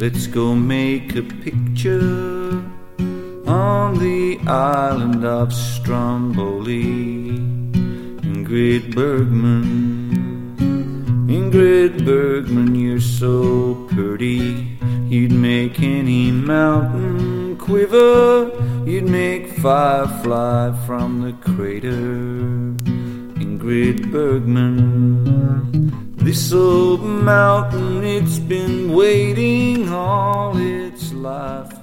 Let's go make a picture on the island of Stromboli. Ingrid Bergman, you're so pretty. You'd make any mountain quiver. You'd make fire fly from the crater. Ingrid Bergman, this old mountain, it's been waiting all its life